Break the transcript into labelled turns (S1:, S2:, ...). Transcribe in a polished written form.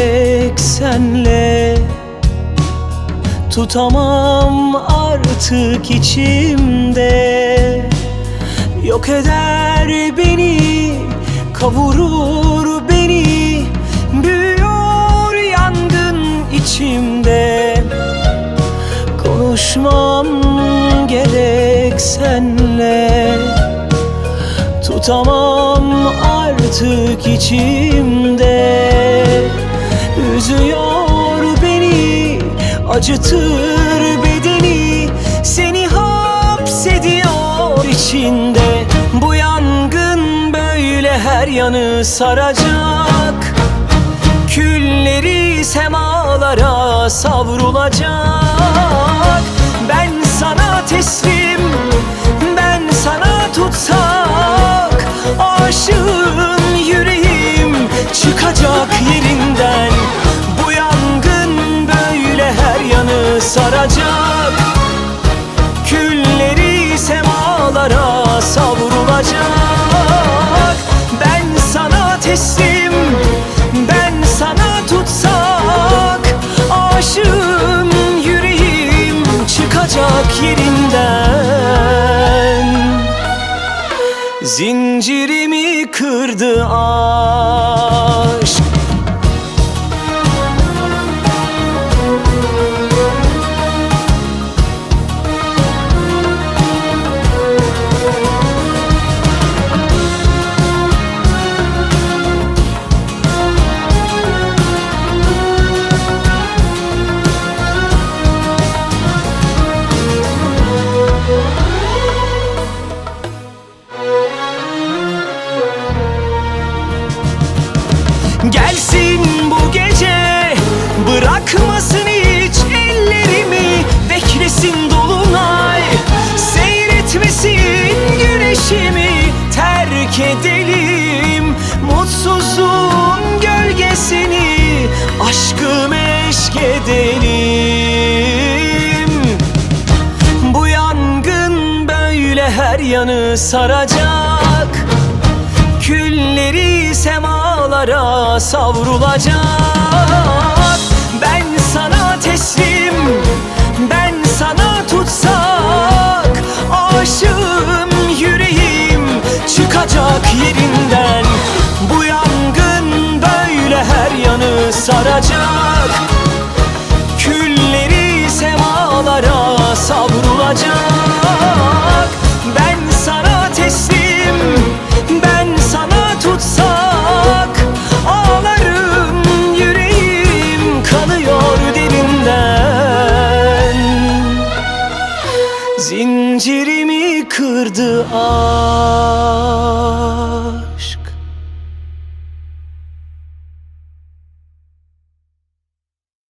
S1: gerek senle. Tutamam artık içimde, yok eder beni, kavurur beni. Büyüyor yangın içimde, konuşmam gerek senle. Tutamam artık içimde, üzüyor beni, acıtır bedeni. Seni hapsediyor içinde. Bu yangın böyle her yanı saracak, külleri semalara savrulacak. Ben sana teslim, ben sana tutsak, aşığım yüreğim çıkacak yerinden. Bu yangın böyle her yanı saracak, külleri semalara savrulacak. Ben sana teslim, ben sana tutsak, aşığım yüreğim çıkacak yerinden. Zincirimi kırdı aşk. Gelsin bu gece, bırakmasın hiç ellerimi. Beklesin dolunay, seyretmesin güneşimi. Terk edelim mutsuzluğun gölgesini, aşkı meşk edelim. Bu yangın böyle her yanı saracak, külleri semalara savrulacak. Ben sana teslim, ben sana tutsak, aşığım yüreğim çıkacak yerinden. Bu yangın böyle her yanı saracak, külleri semalara savrulacak. Ben sana teslim, ben sana tutsak, ağlarım yüreğim kanıyor derinden. Zincirimi kırdı aşk.